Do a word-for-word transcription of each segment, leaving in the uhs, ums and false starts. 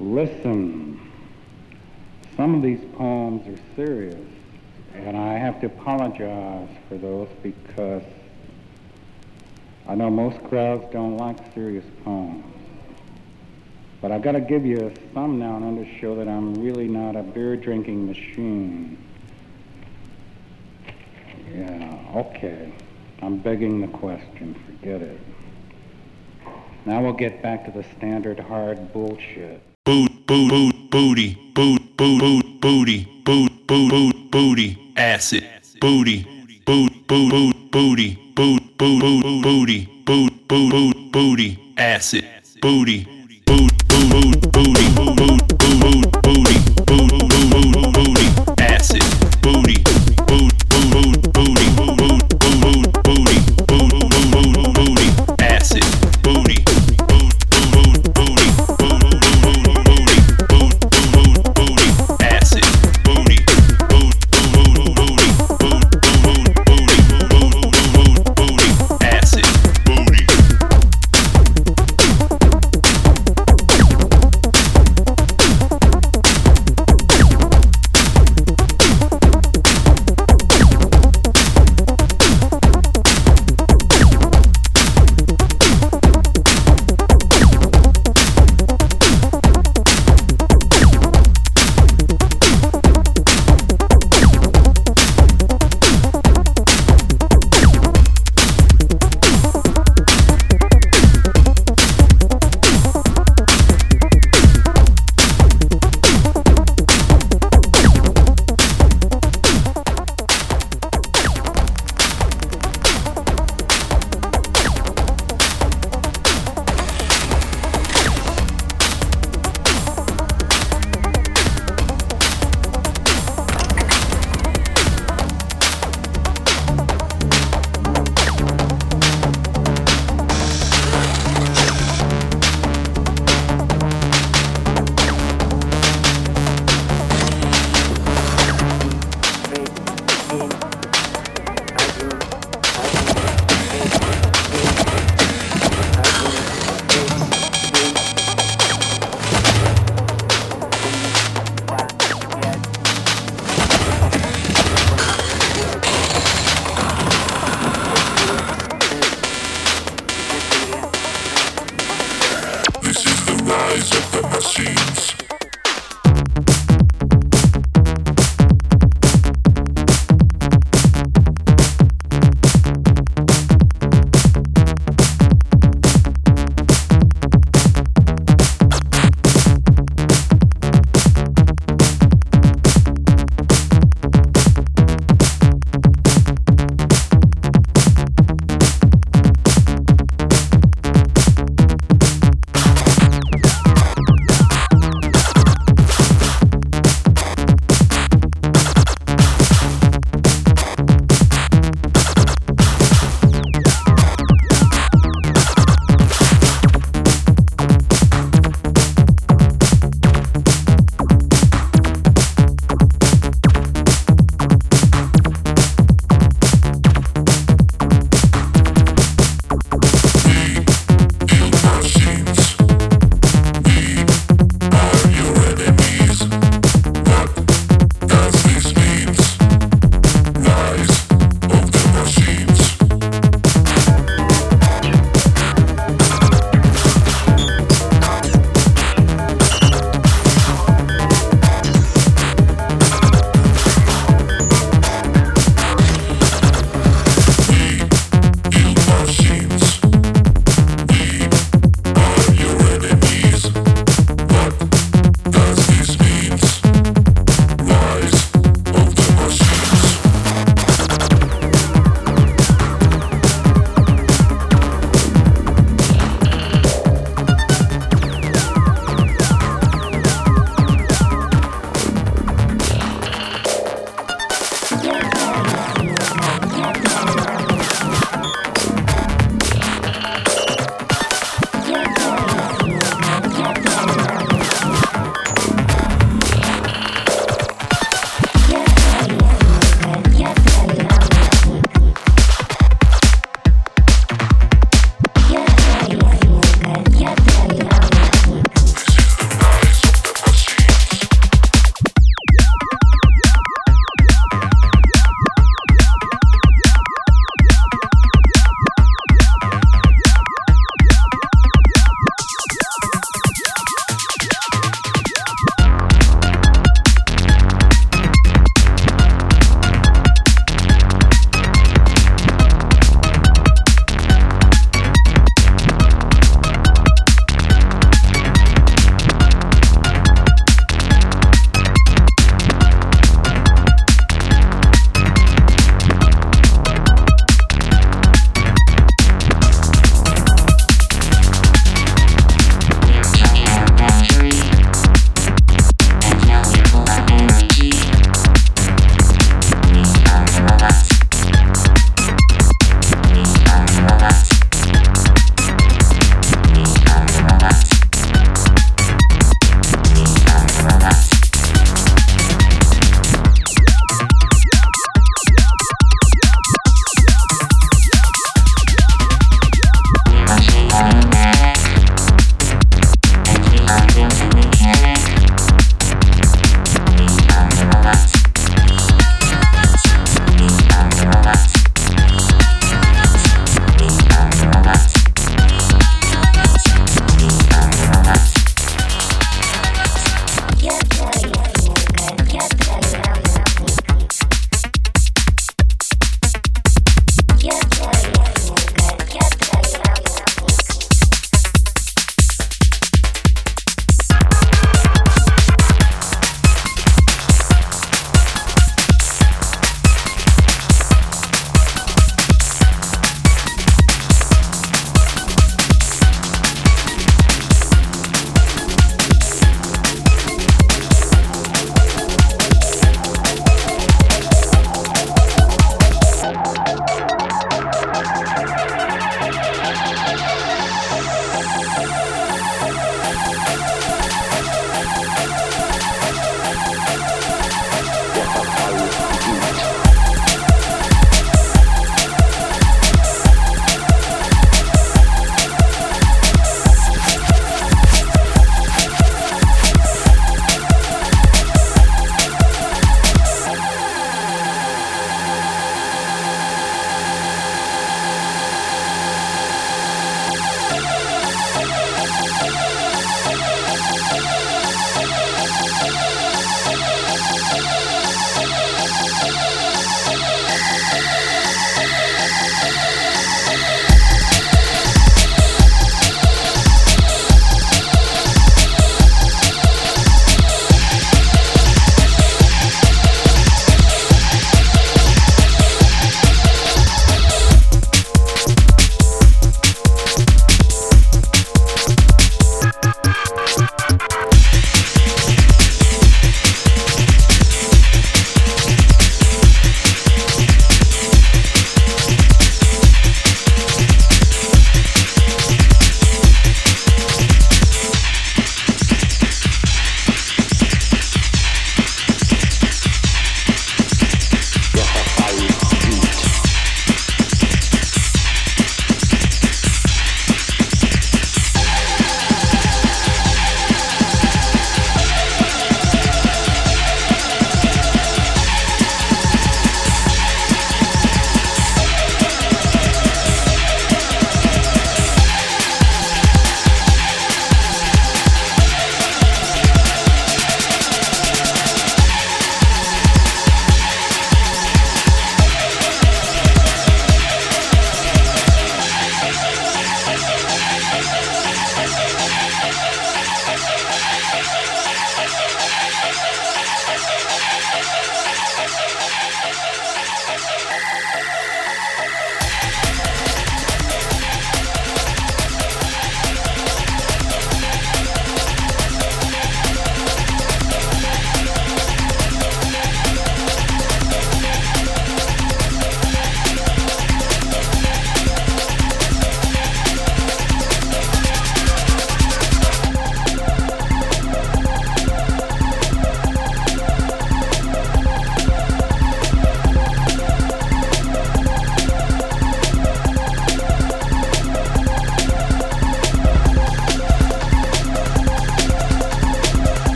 Listen, some of these poems are serious, and I have to apologize for those because I know most crowds don't like serious poems. But I've got to give you some now and then to show that I'm really not a beer-drinking machine. Yeah, okay. I'm begging the question. Forget it. Now we'll get back to the standard hard bullshit. Boot, boot, boot, booty, boot, boot, boot, booty, boot, boot, boot, booty, acid, booty, boot, boot, boot, booty, boot, boot, boot, booty, boot, boot, boot, booty, acid, booty, boot, boot, boot, booty, boot, boot, boot, booty, boot, boot, boot, booty, acid, booty, boot, boot, boot, booty, boot, boot, boot, booty, boot, boot, boot, booty, acid, booty.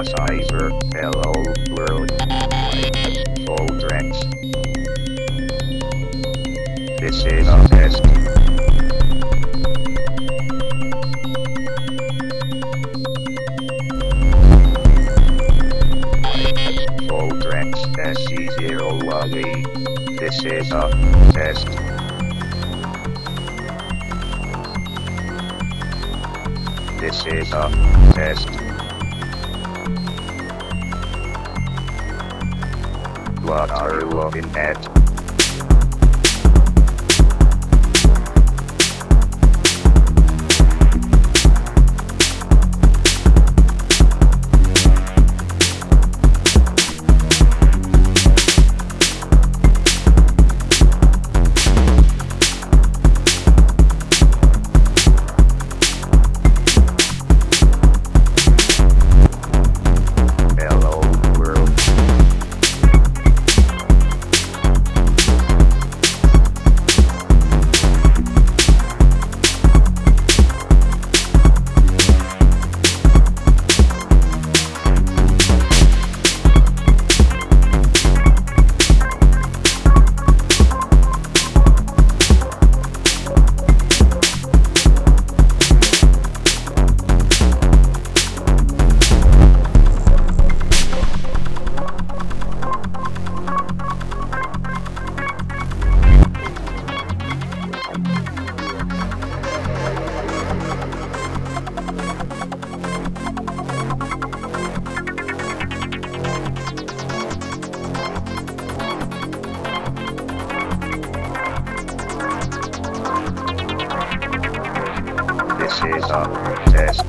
synthesizer. Hello world. Voltrex. This is a test. Voltrex S C zero one E. This is a test. This is a test. What are you looking at? This is a test.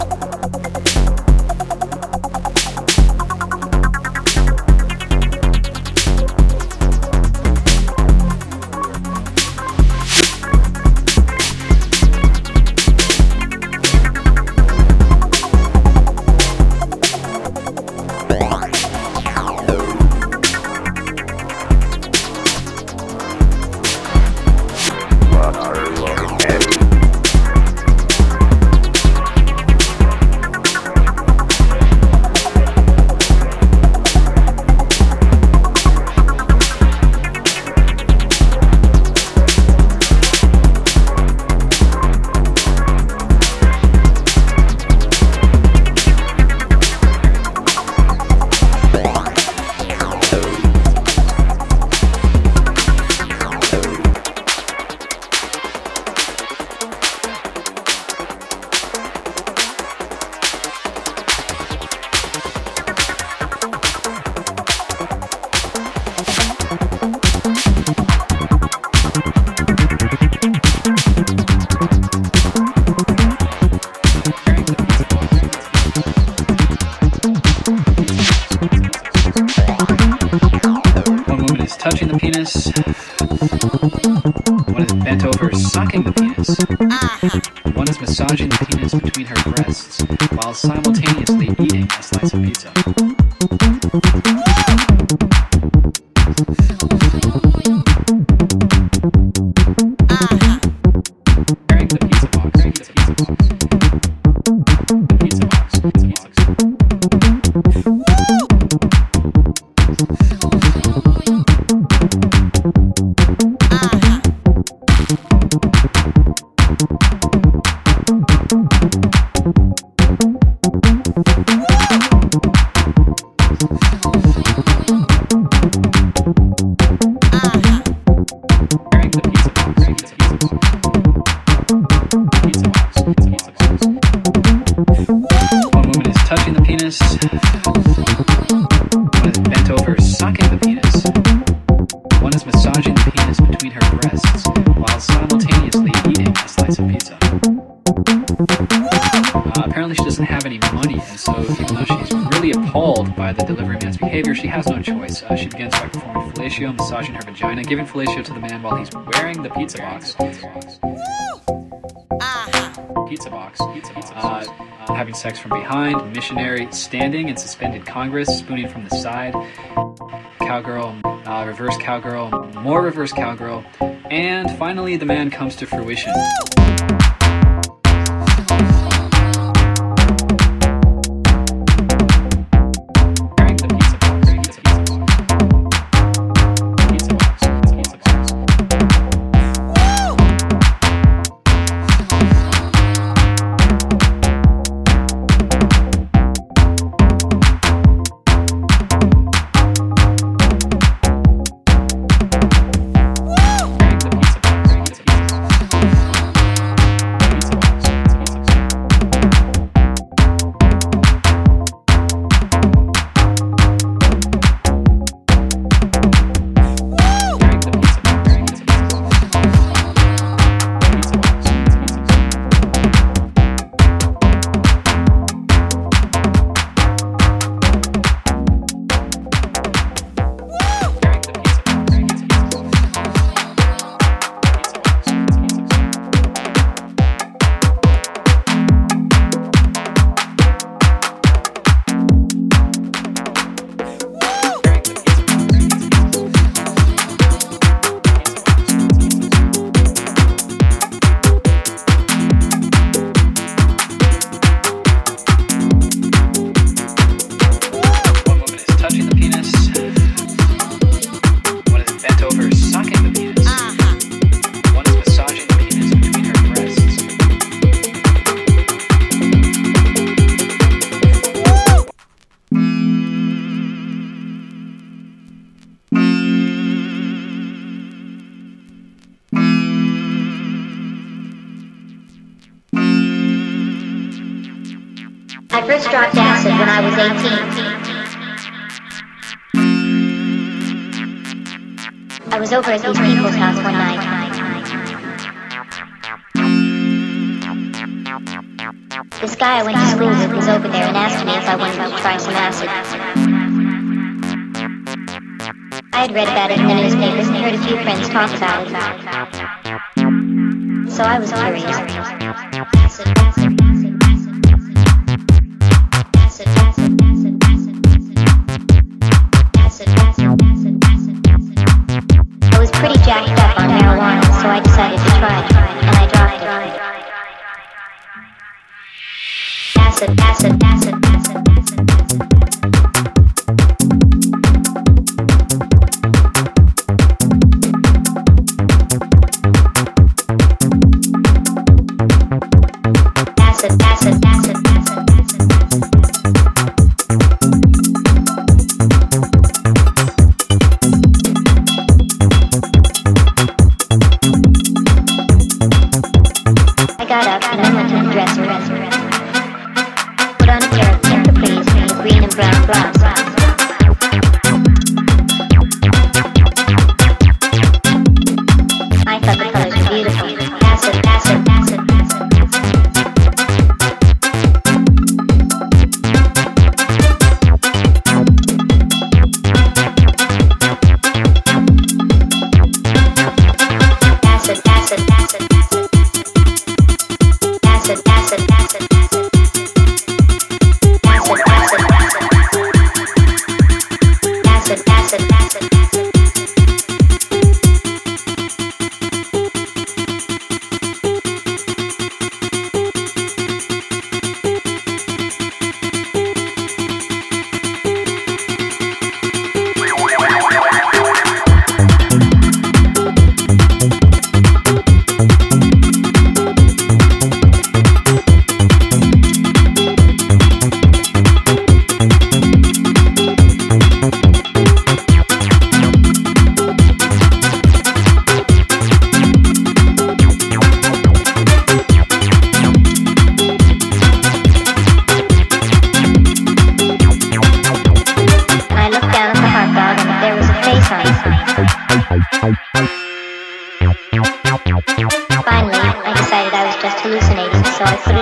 What are you looking at? Touching the penis. One is bent over sucking the penis. One is massaging the penis between her breasts while simultaneously eating a slice of pizza. Carrying the pizza box. Pizza box. The pizza box. Pizza box. Touching the penis. One is bent over sucking the penis. One is massaging the penis between her breasts while simultaneously eating a slice of pizza. Uh, apparently she doesn't have any money, and so even though she's really appalled by the delivery man's behavior, she has no choice. Uh, she begins by performing fellatio, massaging her vagina, giving fellatio to the man while he's wearing the pizza box. Pizza box. Pizza box. Uh, uh, having sex from behind, missionary, standing in suspended Congress, spooning from the side, cowgirl, uh, reverse cowgirl, more reverse cowgirl, and finally the man comes to fruition. I first dropped acid when I was eighteen. I was over at these people's house one night. This guy I went to school with was over there and asked me if I wanted to try some acid. I had read about it in the newspapers and heard a few friends talk about it. So I was curious. Acid, acid, acid, acid, acid, acid, acid, I was pretty jacked up on marijuana, so I decided to try it, and I dropped it. Acid, acid, acid, acid, acid, acid, acid, acid, acid, I got up and I went to the dresser. Put on a pair of pink capris and a green and brown blouse. I thought the colors were beautiful. Acid, acid, acid, acid, acid, acid, acid, acid, acid, acid, acid. Acid, acid, acid, acid. I looked down at the hot dog and there was a face on it. Finally, I decided I was just hallucinating, so I put it